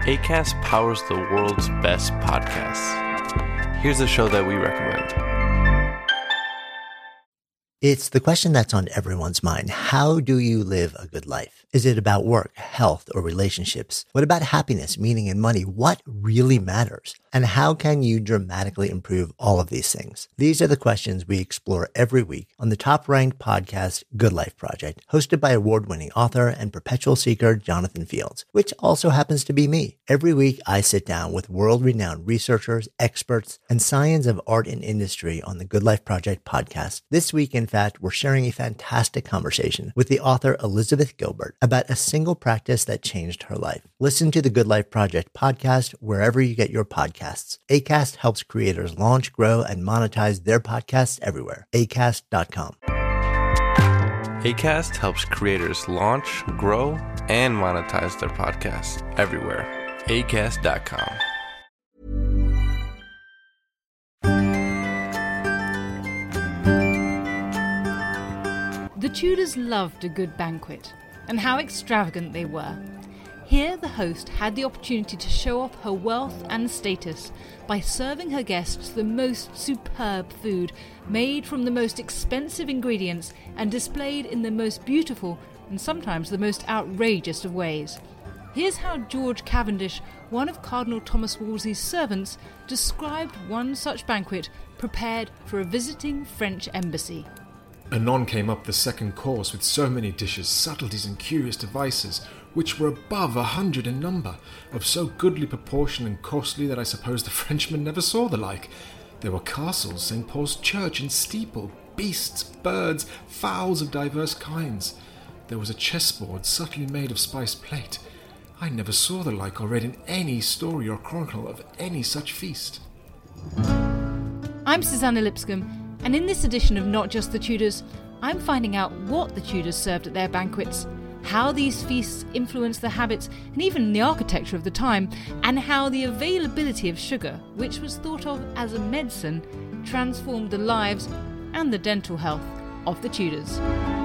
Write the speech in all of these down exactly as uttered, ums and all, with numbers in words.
Acast powers the world's best podcasts. Here's a show that we recommend. It's the question that's on everyone's mind. How do you live a good life? Is it about work, health, or relationships? What about happiness, meaning, and money? What really matters? And how can you dramatically improve all of these things? These are the questions we explore every week on the top-ranked podcast, Good Life Project, hosted by award-winning author and perpetual seeker Jonathan Fields, which also happens to be me. Every week, I sit down with world-renowned researchers, experts, and scions of art and industry on the Good Life Project podcast. This week, in fact, we're sharing a fantastic conversation with the author Elizabeth Gilbert about a single practice that changed her life. Listen to the Good Life Project podcast wherever you get your podcasts. Acast helps creators launch, grow, and monetize their podcasts everywhere. acast dot com. Acast helps creators launch, grow, and monetize their podcasts everywhere. acast dot com. The Tudors loved a good banquet, and how extravagant they were. Here the host had the opportunity to show off her wealth and status by serving her guests the most superb food, made from the most expensive ingredients and displayed in the most beautiful and sometimes the most outrageous of ways. Here's how George Cavendish, one of Cardinal Thomas Wolsey's servants, described one such banquet prepared for a visiting French embassy. Anon came up the second course with so many dishes, subtleties and curious devices, which were above a hundred in number, of so goodly proportion and costly that I suppose the Frenchman never saw the like. There were castles, Saint Paul's Church and steeple, beasts, birds, fowls of diverse kinds. There was a chessboard subtly made of spiced plate. I never saw the like or read in any story or chronicle of any such feast. I'm Susanna Lipscomb, and in this edition of Not Just the Tudors, I'm finding out what the Tudors served at their banquets, how these feasts influenced the habits and even the architecture of the time, and how the availability of sugar, which was thought of as a medicine, transformed the lives and the dental health of the Tudors.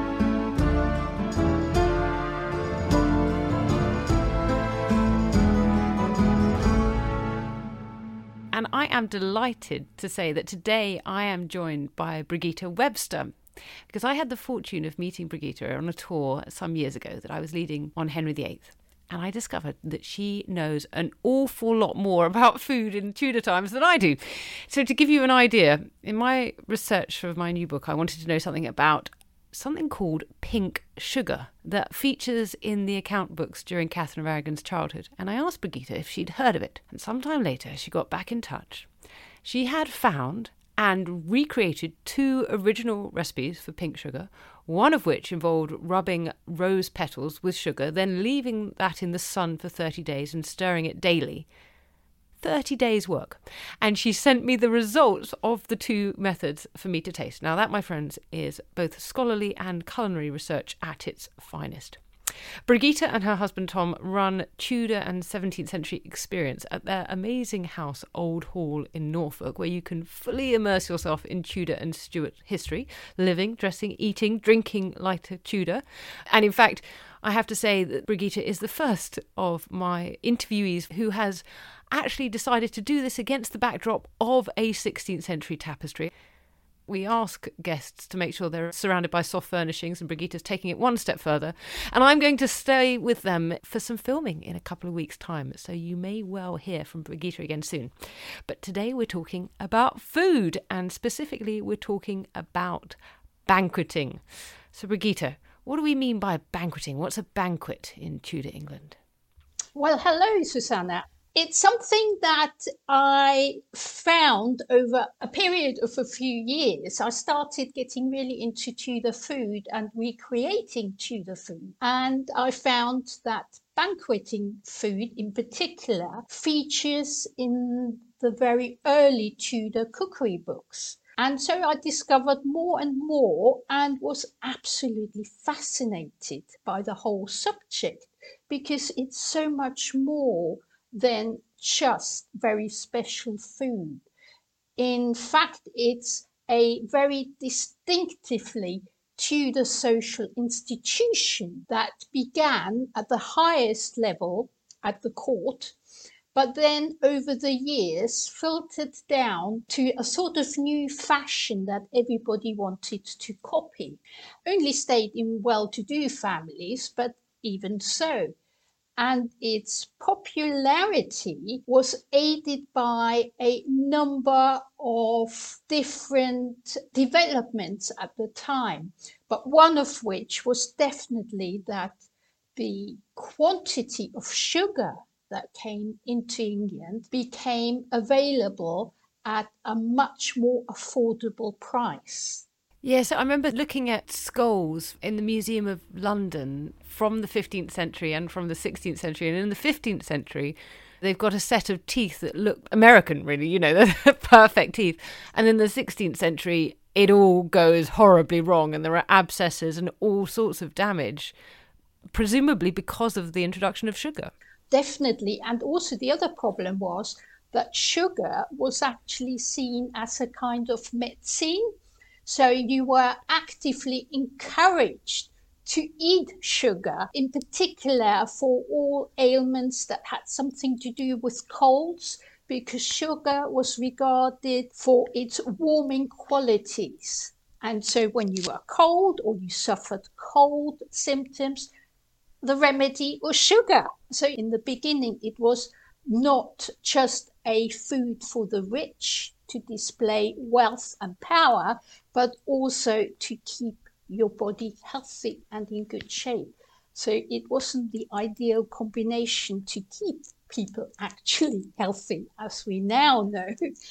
And I am delighted to say that today I am joined by Brigitte Webster, because I had the fortune of meeting Brigitte on a tour some years ago that I was leading on Henry the Eighth. And I discovered that she knows an awful lot more about food in Tudor times than I do. So to give you an idea, in my research for my new book, I wanted to know something about something called pink sugar that features in the account books during Catherine of Aragon's childhood. And I asked Brigitte if she'd heard of it. And sometime later, she got back in touch. She had found and recreated two original recipes for pink sugar, one of which involved rubbing rose petals with sugar, then leaving that in the sun for thirty days and stirring it daily. thirty days work. And she sent me the results of the two methods for me to taste. Now that, my friends, is both scholarly and culinary research at its finest. Brigitte and her husband Tom run Tudor and seventeenth century experience at their amazing house Old Hall in Norfolk, where you can fully immerse yourself in Tudor and Stuart history, living, dressing, eating, drinking like a Tudor. And in fact, I have to say that Brigitte is the first of my interviewees who has actually decided to do this against the backdrop of a sixteenth century tapestry. We ask guests to make sure they're surrounded by soft furnishings, and Brigitte's taking it one step further. And I'm going to stay with them for some filming in a couple of weeks' time, so you may well hear from Brigitte again soon. But today we're talking about food, and specifically we're talking about banqueting. So Brigitte, what do we mean by banqueting? What's a banquet in Tudor England? Well, hello, Susanna. It's something that I found over a period of a few years. I started getting really into Tudor food and recreating Tudor food. And I found that banqueting food in particular features in the very early Tudor cookery books. And so I discovered more and more and was absolutely fascinated by the whole subject, because it's so much more than just very special food. In fact, it's a very distinctively Tudor social institution that began at the highest level at the court, but then over the years filtered down to a sort of new fashion that everybody wanted to copy. Only stayed in well-to-do families, but even so. And its popularity was aided by a number of different developments at the time, but one of which was definitely that the quantity of sugar that came into England became available at a much more affordable price. Yes, I remember looking at skulls in the Museum of London from the fifteenth century and from the sixteenth century. And in the fifteenth century, they've got a set of teeth that look American, really, you know, they're perfect teeth. And in the sixteenth century, it all goes horribly wrong and there are abscesses and all sorts of damage, presumably because of the introduction of sugar. Definitely. And also the other problem was that sugar was actually seen as a kind of medicine. So you were actively encouraged to eat sugar, in particular for all ailments that had something to do with colds, because sugar was regarded for its warming qualities. And so when you were cold or you suffered cold symptoms, the remedy was sugar. So in the beginning, it was not just a food for the rich to display wealth and power, but also to keep your body healthy and in good shape. So it wasn't the ideal combination to keep people actually healthy, as we now know.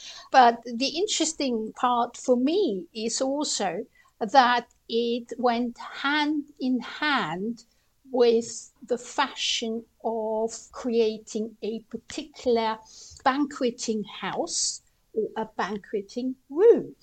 But the interesting part for me is also that it went hand in hand with the fashion of creating a particular banqueting house or a banqueting room.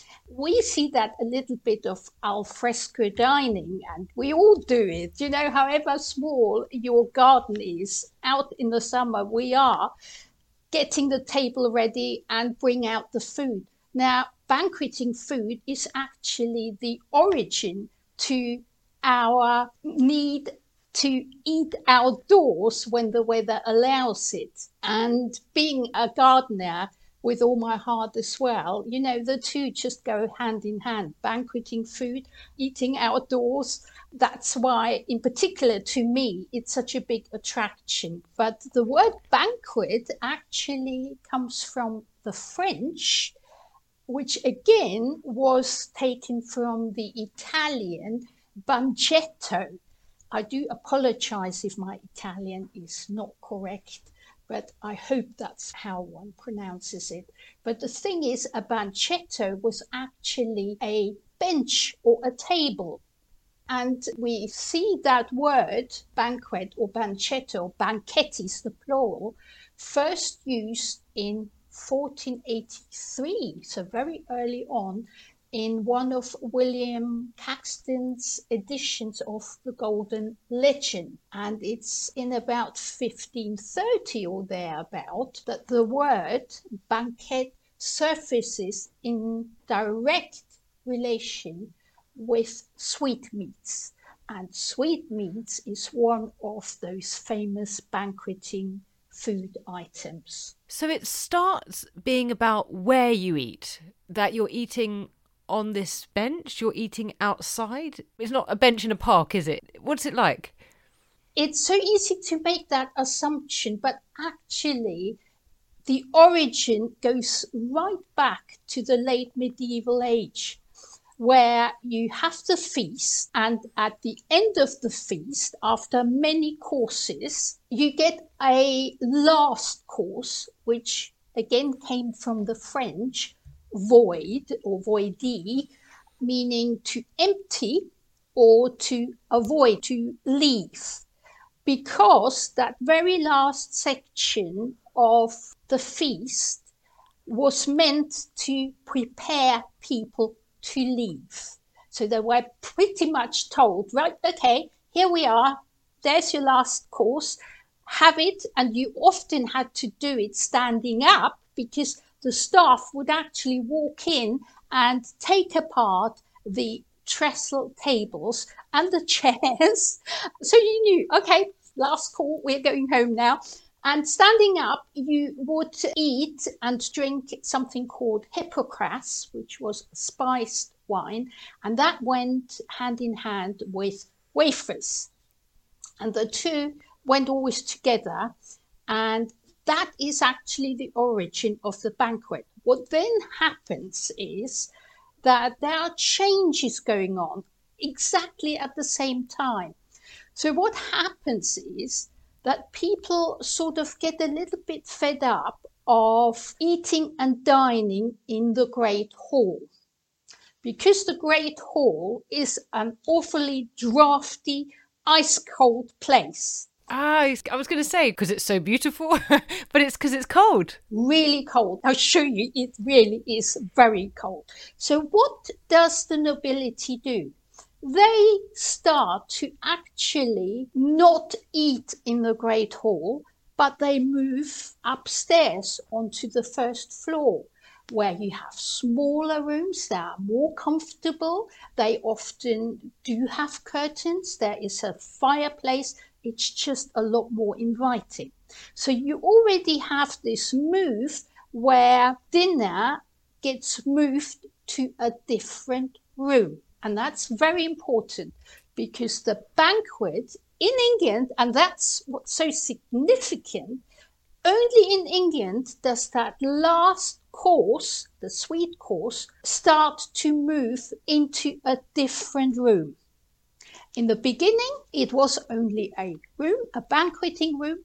We see that a little bit of al fresco dining, and we all do it. You know, however small your garden is, out in the summer, we are getting the table ready and bring out the food. Now, banqueting food is actually the origin to our need to eat outdoors when the weather allows it. And being a gardener, with all my heart as well, you know, the two just go hand in hand. Banqueting food, eating outdoors. That's why, in particular to me, it's such a big attraction. But the word banquet actually comes from the French, which again was taken from the Italian banchetto. I do apologize if my Italian is not correct, but I hope that's how one pronounces it. But the thing is, a banchetto was actually a bench or a table. And we see that word, banquet or banchetto, banchettis, the plural, first used in fourteen eighty-three, so very early on, in one of William Caxton's editions of the Golden Legend. And it's in about fifteen thirty or thereabout that the word banquet surfaces in direct relation with sweetmeats. And sweetmeats is one of those famous banqueting food items. So it starts being about where you eat, that you're eating on this bench, you're eating outside. It's not a bench in a park, is it? What's it like? It's so easy to make that assumption, but actually the origin goes right back to the late medieval age, where you have the feast, and at the end of the feast, after many courses, you get a last course, which again came from the French, void or voidie, meaning to empty or to avoid, to leave, because that very last section of the feast was meant to prepare people to leave. So they were pretty much told, right, okay, here we are, there's your last course, have it. And you often had to do it standing up, because the staff would actually walk in and take apart the trestle tables and the chairs. So you knew, okay, last call, we're going home now. And standing up, you would eat and drink something called Hippocras, which was spiced wine, and that went hand in hand with wafers. And the two went always together, and that is actually the origin of the banquet. What then happens is that there are changes going on exactly at the same time. So what happens is that people sort of get a little bit fed up of eating and dining in the Great Hall, because the Great Hall is an awfully drafty, ice-cold place. Ah, I was going to say, because it's so beautiful, but it's because it's cold. Really cold. I'll show you, it really is very cold. So what does the nobility do? They start to actually not eat in the Great Hall, but they move upstairs onto the first floor, where you have smaller rooms that are more comfortable. They often do have curtains. There is a fireplace. It's just a lot more inviting. So you already have this move where dinner gets moved to a different room. And that's very important, because the banquet in England, and that's what's so significant, only in England does that last course, the sweet course, start to move into a different room. In the beginning, it was only a room, a banqueting room.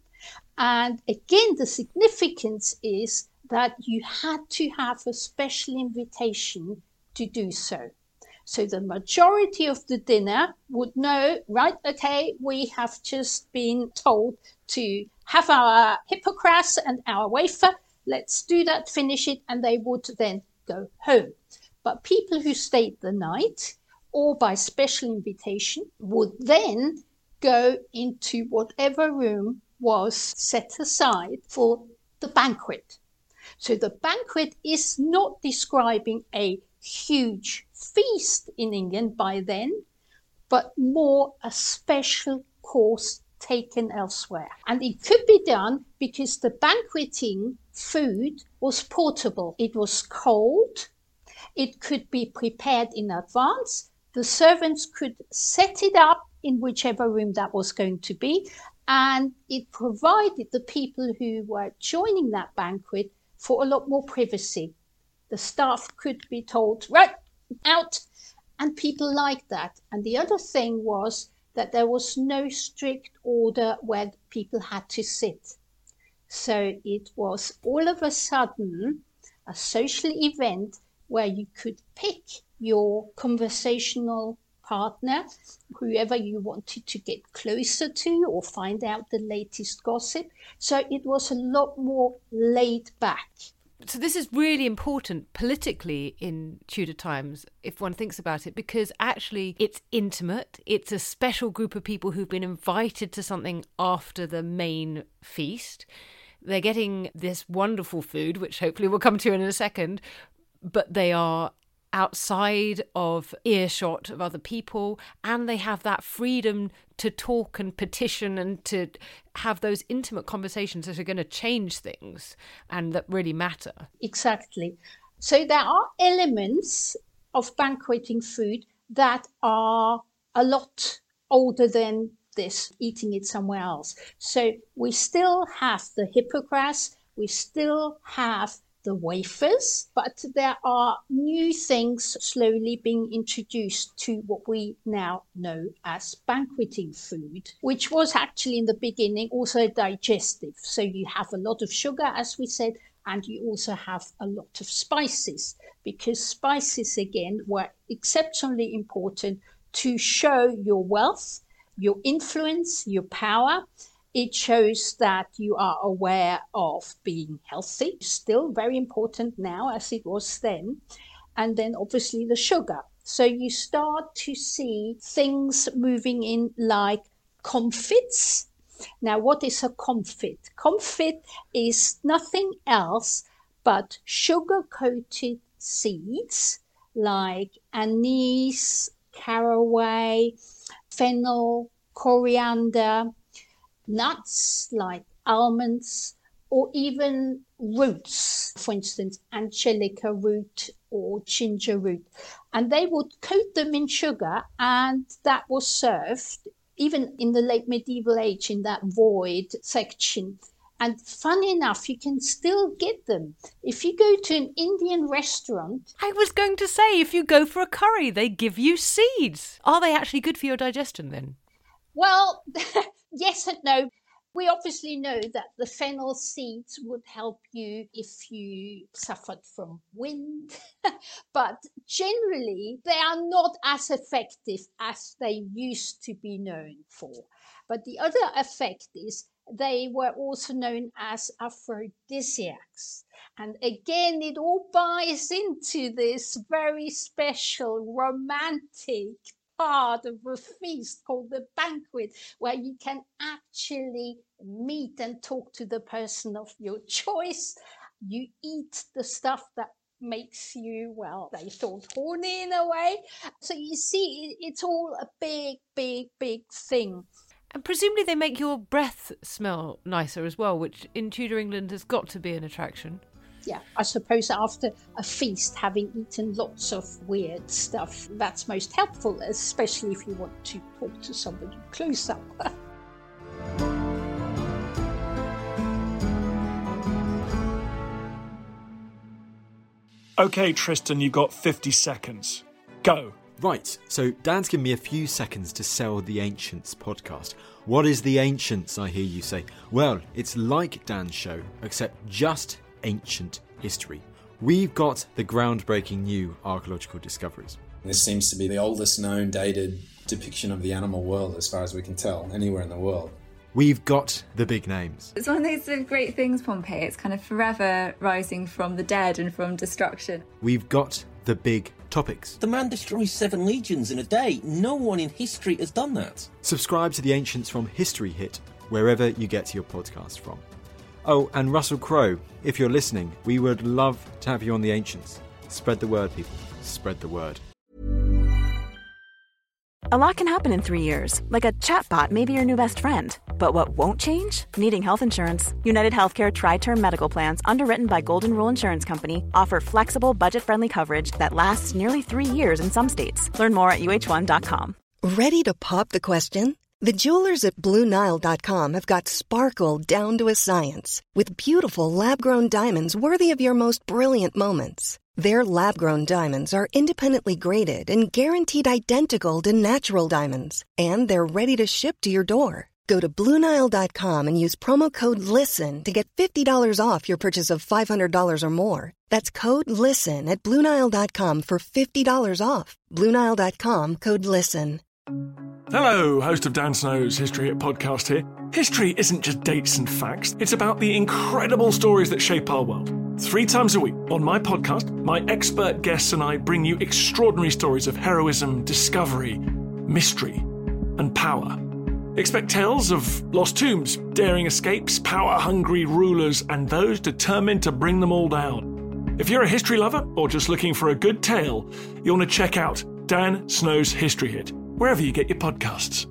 And again, the significance is that you had to have a special invitation to do so. So the majority of the dinner would know, right, okay, we have just been told to have our Hippocras and our wafer. Let's do that, finish it, and they would then go home. But people who stayed the night, or by special invitation, would then go into whatever room was set aside for the banquet. So the banquet is not describing a huge feast in England by then, but more a special course taken elsewhere. And it could be done because the banqueting food was portable. It was cold. It could be prepared in advance. The servants could set it up in whichever room that was going to be, and it provided the people who were joining that banquet for a lot more privacy. The staff could be told, right, out, and people liked that. And the other thing was that there was no strict order where people had to sit. So it was all of a sudden a social event where you could pick your conversational partner, whoever you wanted to get closer to or find out the latest gossip. So it was a lot more laid back. So this is really important politically in Tudor times, if one thinks about it, because actually it's intimate. It's a special group of people who've been invited to something after the main feast. They're getting this wonderful food, which hopefully we'll come to in a second, but they are outside of earshot of other people, and they have that freedom to talk and petition and to have those intimate conversations that are going to change things and that really matter. Exactly. So there are elements of banqueting food that are a lot older than this, eating it somewhere else. So we still have the Hippocras, we still have the wafers, but there are new things slowly being introduced to what we now know as banqueting food, which was actually in the beginning also digestive. So you have a lot of sugar, as we said, and you also have a lot of spices, because spices, again, were exceptionally important to show your wealth, your influence, your power. It shows that you are aware of being healthy, still very important now as it was then. And then obviously the sugar. So you start to see things moving in like comfits. Now, what is a comfit? Comfit is nothing else but sugar-coated seeds like anise, caraway, fennel, coriander, nuts like almonds, or even roots, for instance, angelica root or ginger root. And they would coat them in sugar, and that was served even in the late medieval age in that void section. And funny enough, you can still get them. If you go to an Indian restaurant... I was going to say, if you go for a curry, they give you seeds. Are they actually good for your digestion then? Well, yes and no. We obviously know that the fennel seeds would help you if you suffered from wind, but generally they are not as effective as they used to be known for. But the other effect is they were also known as aphrodisiacs. And again, it all buys into this very special romantic part of a feast called the banquet, where you can actually meet and talk to the person of your choice. You eat the stuff that makes you, well, they thought horny in a way. So you see, it's all a big, big, big thing. And presumably they make your breath smell nicer as well, which in Tudor England has got to be an attraction. Yeah, I suppose after a feast, having eaten lots of weird stuff, that's most helpful, especially if you want to talk to somebody close up. Okay, Tristan, you've got fifty seconds. Go. Right, so Dan's given me a few seconds to sell the Ancients podcast. What is the Ancients, I hear you say? Well, it's like Dan's show, except just ancient history. We've got the groundbreaking new archaeological discoveries. This seems to be the oldest known dated depiction of the animal world, as far as we can tell, anywhere in the world. We've got the big names. It's one of those sort of great things, Pompeii. It's kind of forever rising from the dead and from destruction. We've got the big topics. The man destroys seven legions in a day. No one in history has done that. Subscribe to the Ancients from History Hit, wherever you get your podcast from. Oh, and Russell Crowe, if you're listening, we would love to have you on the Ancients. Spread the word, people. Spread the word. A lot can happen in three years, like a chatbot may be your new best friend. But what won't change? Needing health insurance. United Healthcare Tri-Term Medical Plans, underwritten by Golden Rule Insurance Company, offer flexible, budget-friendly coverage that lasts nearly three years in some states. Learn more at U H one dot com. Ready to pop the question? The jewelers at Blue Nile dot com have got sparkle down to a science with beautiful lab-grown diamonds worthy of your most brilliant moments. Their lab-grown diamonds are independently graded and guaranteed identical to natural diamonds, and they're ready to ship to your door. Go to Blue Nile dot com and use promo code LISTEN to get fifty dollars off your purchase of five hundred dollars or more. That's code LISTEN at Blue Nile dot com for fifty dollars off. Blue Nile dot com, code LISTEN. Hello, host of Dan Snow's History Hit podcast here. History isn't just dates and facts, it's about the incredible stories that shape our world. Three times a week on my podcast, my expert guests and I bring you extraordinary stories of heroism, discovery, mystery, and power. Expect tales of lost tombs, daring escapes, power-hungry rulers, and those determined to bring them all down. If you're a history lover or just looking for a good tale, you'll want to check out Dan Snow's History Hit, wherever you get your podcasts.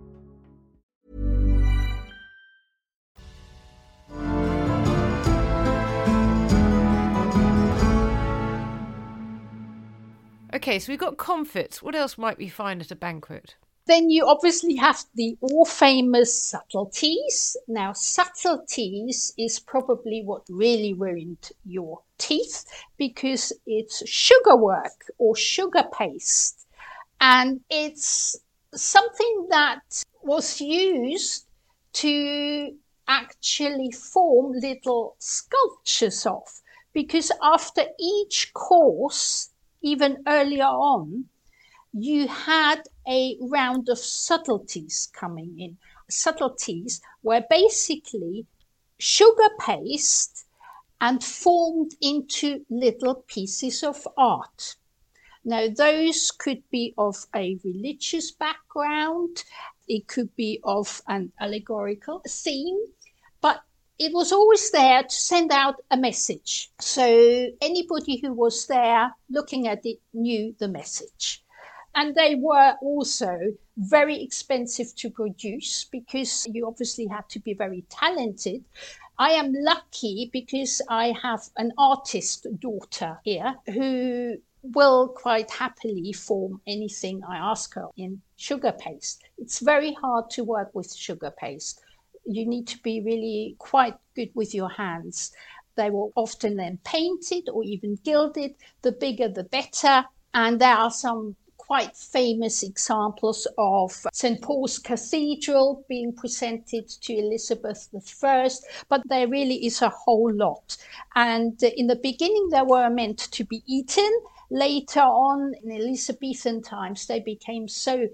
Okay, so we've got comfits. What else might we find at a banquet? Then you obviously have the all-famous subtleties. Now, subtleties is probably what really ruined your teeth, because it's sugar work or sugar paste. And it's something that was used to actually form little sculptures of, because after each course, even earlier on, you had a round of subtleties coming in. Subtleties were basically sugar paste and formed into little pieces of art. Now, those could be of a religious background, it could be of an allegorical theme, but it was always there to send out a message. So anybody who was there looking at it knew the message. And they were also very expensive to produce because you obviously had to be very talented. I am lucky because I have an artist daughter here who will quite happily form anything I ask her in sugar paste. It's very hard to work with sugar paste. You need to be really quite good with your hands. They were often then painted or even gilded. The bigger, the better. And there are some quite famous examples of Saint Paul's Cathedral being presented to Elizabeth the First, but there really is a whole lot. And in the beginning, they were meant to be eaten. Later on, in Elizabethan times, they became so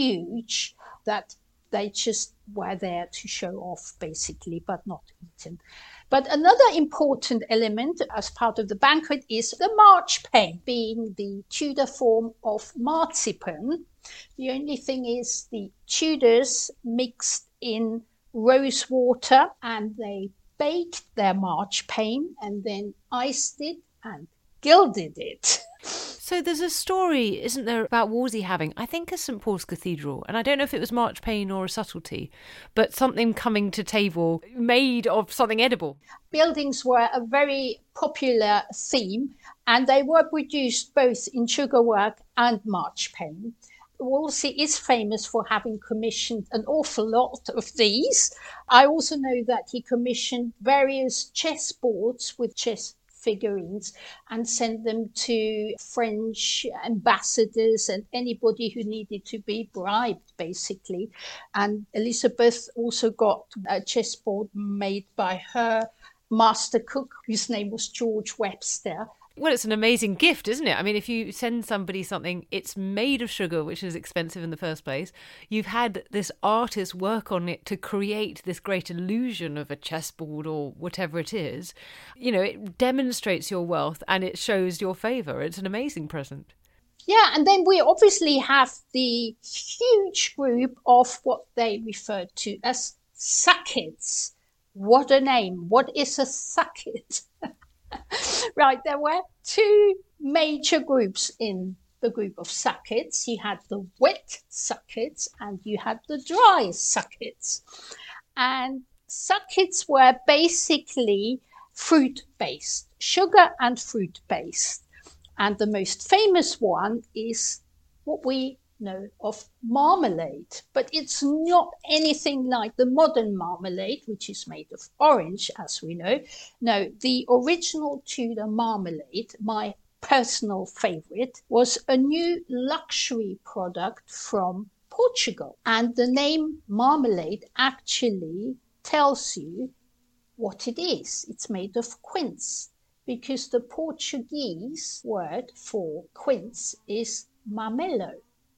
huge that they just were there to show off, basically, but not eaten. But another important element as part of the banquet is the marchpane, being the Tudor form of marzipan. The only thing is the Tudors mixed in rose water and they baked their marchpane and then iced it and gilded it. So there's a story, isn't there, about Wolsey having, I think, a Saint Paul's Cathedral, and I don't know if it was marchpane or a subtlety, but something coming to table made of something edible. Buildings were a very popular theme, and they were produced both in sugarwork and marchpane. Wolsey is famous for having commissioned an awful lot of these. I also know that he commissioned various chessboards with chess figurines and sent them to French ambassadors and anybody who needed to be bribed, basically. And Elizabeth also got a chessboard made by her master cook, whose name was George Webster. Well, it's an amazing gift, isn't it? I mean, if you send somebody something, it's made of sugar, which is expensive in the first place. You've had this artist work on it to create this great illusion of a chessboard or whatever it is. You know, it demonstrates your wealth and it shows your favour. It's an amazing present. Yeah, and then we obviously have the huge group of what they referred to as sackets. What a name. What is a sacket? Right, there were two major groups in the group of sackets. You had the wet sackets and you had the dry sackets. And sackets were basically fruit-based, sugar and fruit-based. And the most famous one is what we know of marmalade, but it's not anything like the modern marmalade, which is made of orange, as we know. No, the original Tudor marmalade, my personal favorite, was a new luxury product from Portugal. And the name marmalade actually tells you what it is. It's made of quince, because the Portuguese word for quince is marmelo.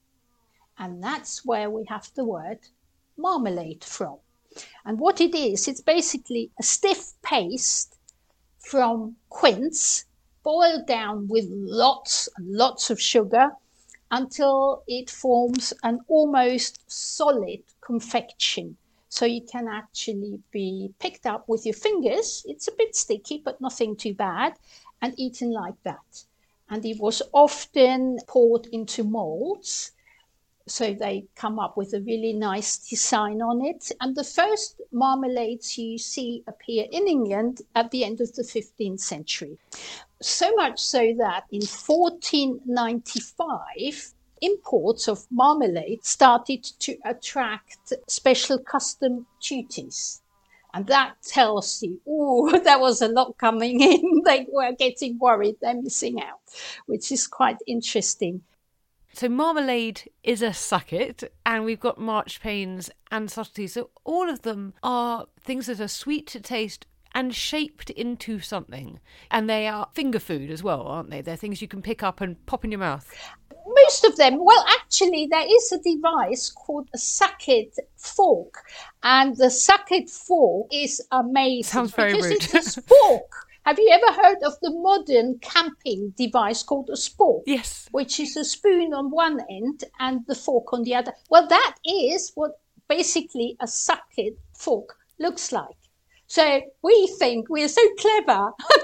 And that's where we have the word marmalade from. And what it is, it's basically a stiff paste from quince, boiled down with lots and lots of sugar until it forms an almost solid confection. So you can actually be picked up with your fingers. It's a bit sticky, but nothing too bad, and eaten like that. And it was often poured into molds. So they come up with a really nice design on it. And the first marmalades you see appear in England at the end of the fifteenth century. So much so that in fourteen ninety-five, imports of marmalade started to attract special custom duties. And that tells you, oh, there was a lot coming in. They were getting worried they're missing out, which is quite interesting. So marmalade is a sacket, and we've got marchpanes and subtleties. So all of them are things that are sweet to taste and shaped into something. And they are finger food as well, aren't they? They're things you can pick up and pop in your mouth. Most of them. Well, actually, there is a device called a sacket fork. And the sacket fork is amazing. Sounds very because rude. It's a spork. Have you ever heard of the modern camping device called a spork? Yes. Which is a spoon on one end and the fork on the other. Well, that is what basically a sacket fork looks like. So we think we're so clever.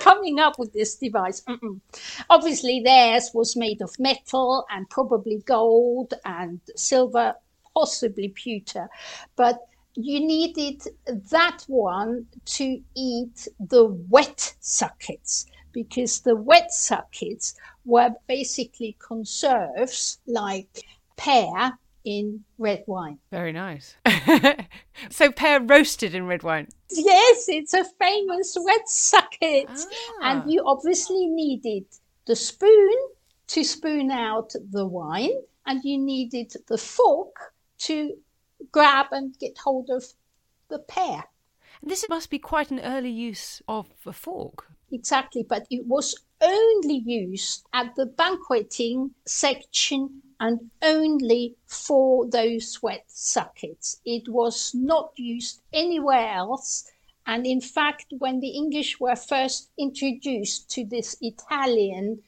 coming up with this device. Mm-mm. Obviously, theirs was made of metal and probably gold and silver, possibly pewter. But you needed that one to eat the wet suckets, because the wet suckets were basically conserves like pear in red wine. Very nice. So pear roasted in red wine? Yes, it's a famous wet sucket. Ah. And you obviously needed the spoon to spoon out the wine, and you needed the fork to grab and get hold of the pear. And this must be quite an early use of a fork. Exactly, but it was only used at the banqueting section and only for those wet suckets. It was not used anywhere else. And in fact, when the English were first introduced to this Italian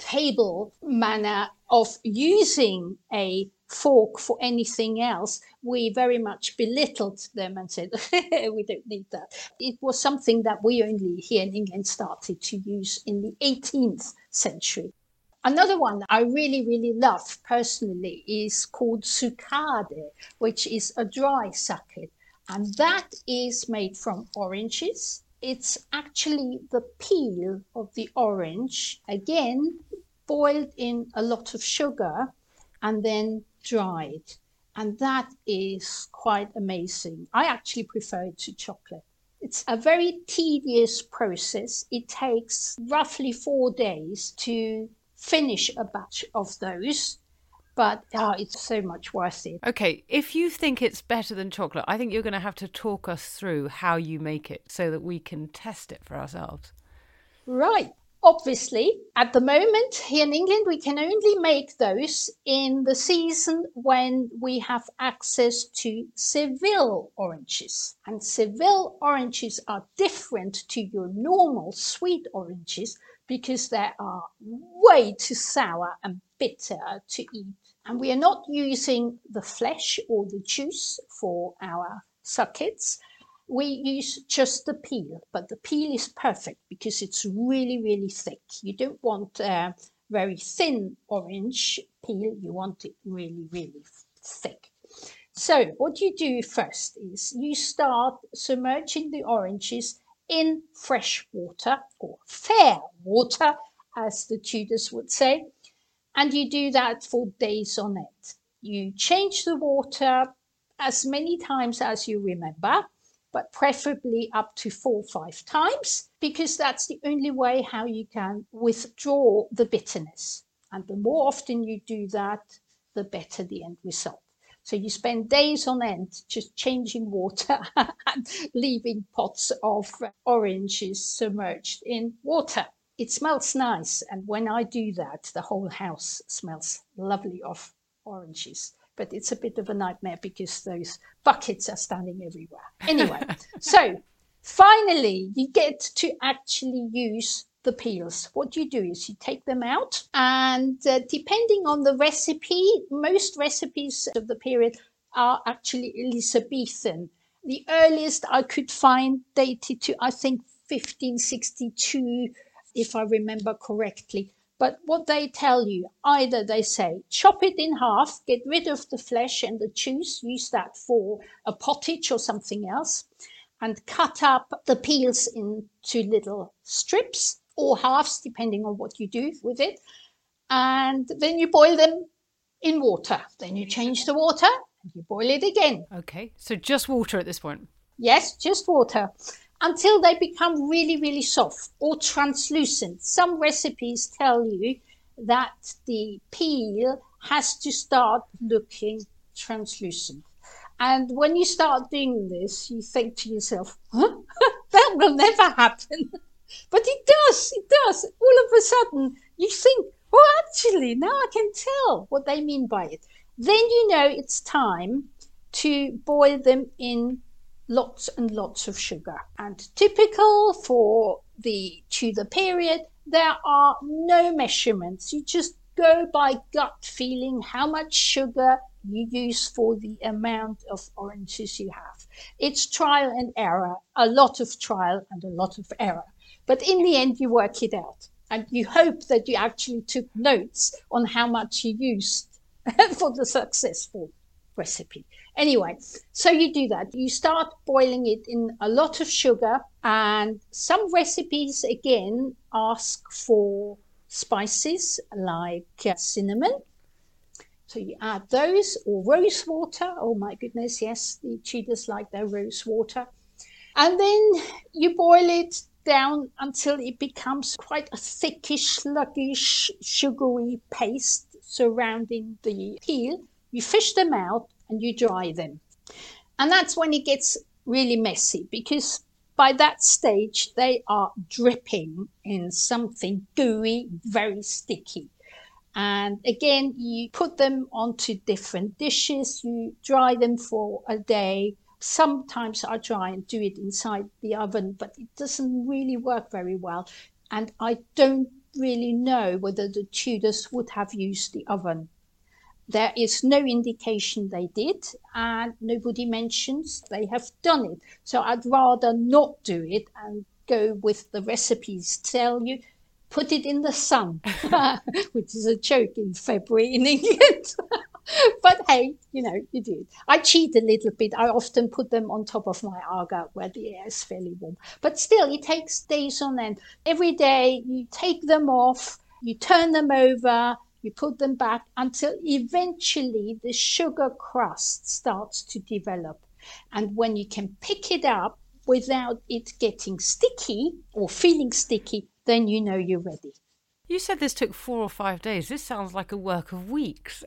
table manner of using a fork for anything else, we very much belittled them and said, we don't need that. It was something that we only here in England started to use in the eighteenth century. Another one that I really, really love personally is called succade, which is a dry sucket. And that is made from oranges. It's actually the peel of the orange, again, boiled in a lot of sugar and then dried. And that is quite amazing. I actually prefer it to chocolate. It's a very tedious process. It takes roughly four days to finish a batch of those, but oh, it's so much worth it. Okay, if you think it's better than chocolate, I think you're going to have to talk us through how you make it so that we can test it for ourselves. Right. Obviously, at the moment here in England, we can only make those in the season when we have access to Seville oranges. And Seville oranges are different to your normal sweet oranges because they are way too sour and bitter to eat. And we are not using the flesh or the juice for our suckets. We use just the peel, but the peel is perfect because it's really, really thick. You don't want a very thin orange peel. You want it really, really thick. So what you do first is you start submerging the oranges in fresh water, or fair water, as the Tudors would say. And you do that for days on end. You change the water as many times as you remember, but preferably up to four or five times, because that's the only way how you can withdraw the bitterness. And the more often you do that, the better the end result. So you spend days on end just changing water and leaving pots of oranges submerged in water. It smells nice, and when I do that, the whole house smells lovely of oranges. But it's a bit of a nightmare because those buckets are standing everywhere. Anyway, so finally you get to actually use the peels. What you do is you take them out, and uh, depending on the recipe, most recipes of the period are actually Elizabethan. The earliest I could find dated to, I think, fifteen sixty-two, if I remember correctly. But what they tell you, either they say, chop it in half, get rid of the flesh and the juice, use that for a pottage or something else, and cut up the peels into little strips or halves, depending on what you do with it. And then you boil them in water. Then you change the water and you boil it again. Okay, so just water at this point? Yes, just water. Until they become really, really soft or translucent. Some recipes tell you that the peel has to start looking translucent. And when you start doing this, you think to yourself, huh? That will never happen. But it does, it does. All of a sudden, you think, oh, actually, now I can tell what they mean by it. Then you know it's time to boil them in lots and lots of sugar. And typical for the Tudor period, there are no measurements. You just go by gut feeling how much sugar you use for the amount of oranges you have. It's trial and error, a lot of trial and a lot of error. But in the end, you work it out. And you hope that you actually took notes on how much you used for the successful recipe. Anyway, so you do that. You start boiling it in a lot of sugar, and some recipes, again, ask for spices like uh, cinnamon. So you add those, or rose water. Oh my goodness, yes, the Tudors like their rose water. And then you boil it down until it becomes quite a thickish, sluggish, sugary paste surrounding the peel. You fish them out and you dry them. And that's when it gets really messy, because by that stage they are dripping in something gooey, very sticky. And again, you put them onto different dishes, you dry them for a day. Sometimes I try and do it inside the oven, but it doesn't really work very well. And I don't really know whether the Tudors would have used the oven. There is no indication they did, and nobody mentions they have done it. So I'd rather not do it and go with the recipes tell you, put it in the sun, which is a joke in February in England. But hey, you know, you do it. I cheat a little bit. I often put them on top of my aga where the air is fairly warm. But still, it takes days on end. Every day you take them off, you turn them over, you put them back until eventually the sugar crust starts to develop. And when you can pick it up without it getting sticky or feeling sticky, then you know you're ready. You said this took four or five days. This sounds like a work of weeks.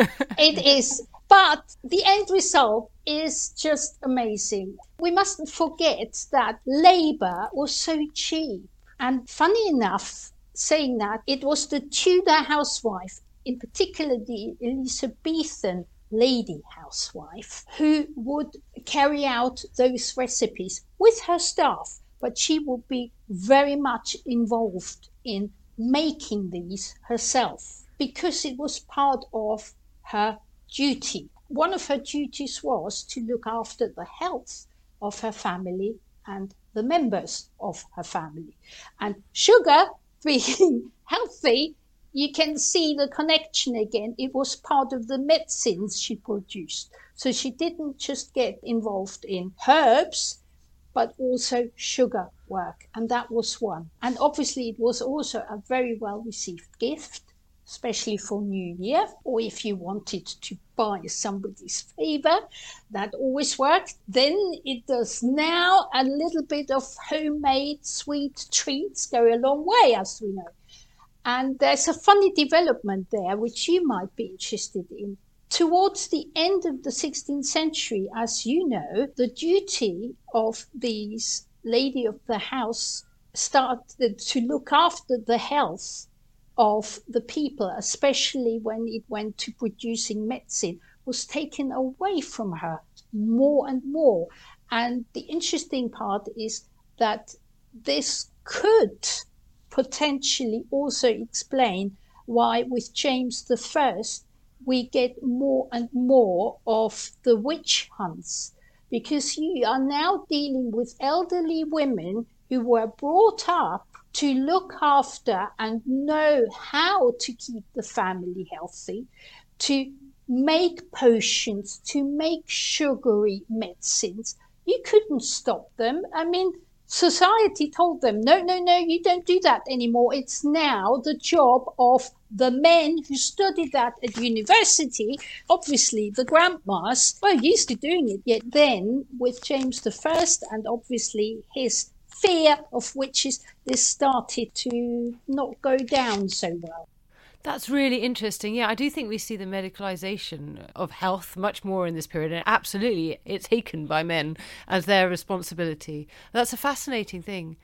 It is. But the end result is just amazing. We mustn't forget that labour was so cheap. And funny enough, saying that, it was the Tudor housewife, in particular the Elizabethan lady housewife, who would carry out those recipes with her staff, but she would be very much involved in making these herself because it was part of her duty. One of her duties was to look after the health of her family and the members of her family. And sugar being healthy, you can see the connection again. It was part of the medicines she produced. So she didn't just get involved in herbs, but also sugar work. And that was one. And obviously it was also a very well received gift, especially for New Year, or if you wanted to buy somebody's favour, that always worked. Then it does now. A little bit of homemade sweet treats go a long way, as we know. And there's a funny development there, which you might be interested in. Towards the end of the sixteenth century, as you know, the duty of these lady of the house started to look after the health of the people, especially when it went to producing medicine, was taken away from her more and more. And the interesting part is that this could potentially also explain why with James the First we get more and more of the witch hunts, because you are now dealing with elderly women who were brought up to look after and know how to keep the family healthy, to make potions, to make sugary medicines. You couldn't stop them. I mean, society told them, no, no, no, you don't do that anymore. It's now the job of the men who studied that at university. Obviously, the grandmas were used to doing it. Yet then, with James the First and obviously his fear of witches, this started to not go down so well. That's really interesting. Yeah, I do think we see the medicalisation of health much more in this period. And absolutely, it's taken by men as their responsibility. That's a fascinating thing.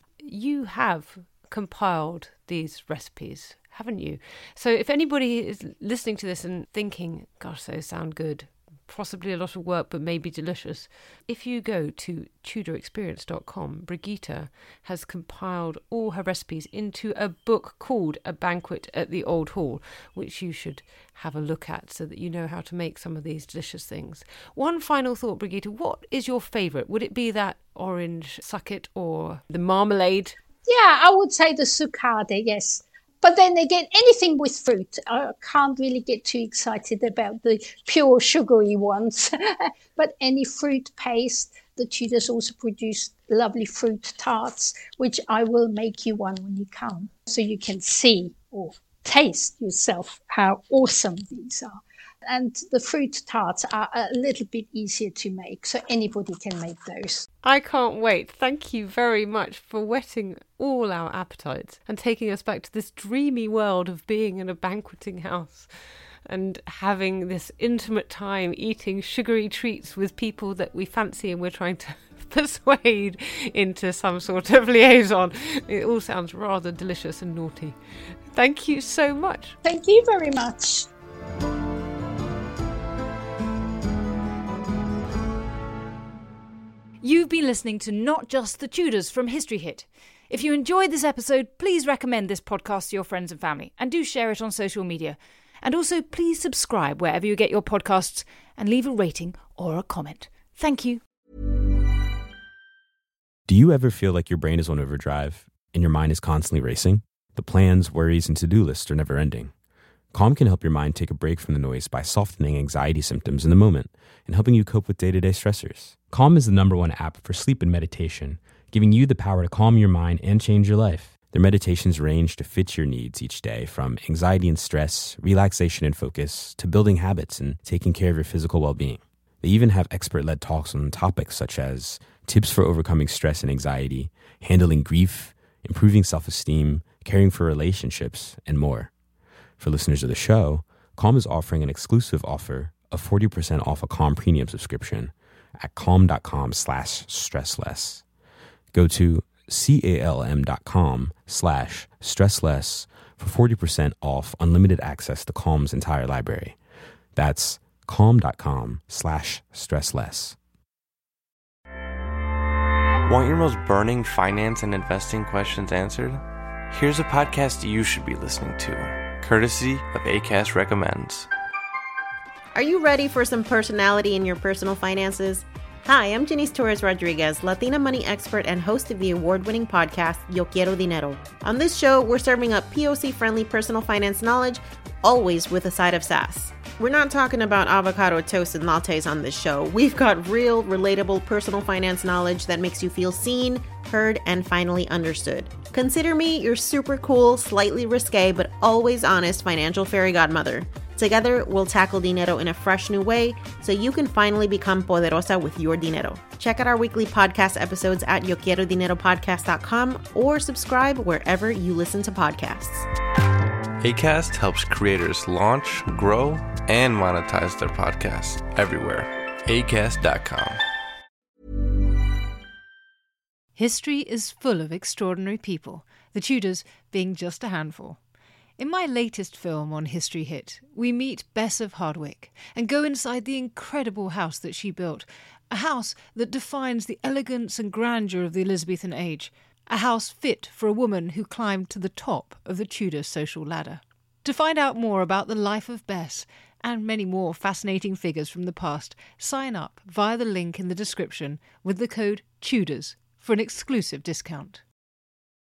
You have compiled these recipes, haven't you? So if anybody is listening to this and thinking, gosh, those sound good, possibly a lot of work, but maybe delicious. If you go to Tudor Experience dot com, Brigitte has compiled all her recipes into a book called A Banquet at the Old Hall, which you should have a look at so that you know how to make some of these delicious things. One final thought, Brigitte, what is your favourite? Would it be that orange succat or the marmalade? Yeah, I would say the succade, yes. But then again, anything with fruit. I can't really get too excited about the pure sugary ones. But any fruit paste, the Tudors also produce lovely fruit tarts, which I will make you one when you come, so you can see or taste yourself how awesome these are. And the fruit tarts are a little bit easier to make, so anybody can make those. I can't wait. Thank you very much for whetting all our appetites and taking us back to this dreamy world of being in a banqueting house and having this intimate time eating sugary treats with people that we fancy and we're trying to persuade into some sort of liaison. It all sounds rather delicious and naughty. Thank you so much. Thank you very much. You've been listening to Not Just the Tudors from History Hit. If you enjoyed this episode, please recommend this podcast to your friends and family, and do share it on social media. And also, please subscribe wherever you get your podcasts and leave a rating or a comment. Thank you. Do you ever feel like your brain is on overdrive and your mind is constantly racing? The plans, worries, and to-do lists are never ending. Calm can help your mind take a break from the noise by softening anxiety symptoms in the moment and helping you cope with day-to-day stressors. Calm is the number one app for sleep and meditation, giving you the power to calm your mind and change your life. Their meditations range to fit your needs each day, from anxiety and stress, relaxation and focus, to building habits and taking care of your physical well-being. They even have expert-led talks on topics such as tips for overcoming stress and anxiety, handling grief, improving self-esteem, caring for relationships, and more. For listeners of the show, Calm is offering an exclusive offer of forty percent off a Calm premium subscription at calm.com slash stressless. Go to calm.com slash stressless for forty percent off unlimited access to Calm's entire library. That's calm.com slash stressless. Want your most burning finance and investing questions answered? Here's a podcast you should be listening to, courtesy of Acast Recommends. Are you ready for some personality in your personal finances? Hi, I'm Janice Torres Rodriguez, Latina money expert and host of the award-winning podcast, Yo Quiero Dinero. On this show, we're serving up P O C-friendly personal finance knowledge, always with a side of sass. We're not talking about avocado toast and lattes on this show. We've got real, relatable personal finance knowledge that makes you feel seen, heard, and finally understood. Consider me your super cool, slightly risque, but always honest financial fairy godmother. Together, we'll tackle dinero in a fresh new way so you can finally become poderosa with your dinero. Check out our weekly podcast episodes at yo quiero dinero podcast dot com or subscribe wherever you listen to podcasts. Acast helps creators launch, grow, and monetize their podcasts everywhere. acast dot com. History is full of extraordinary people, the Tudors being just a handful. In my latest film on History Hit, we meet Bess of Hardwick and go inside the incredible house that she built, a house that defines the elegance and grandeur of the Elizabethan age, a house fit for a woman who climbed to the top of the Tudor social ladder. To find out more about the life of Bess and many more fascinating figures from the past, sign up via the link in the description with the code TUDORS for an exclusive discount.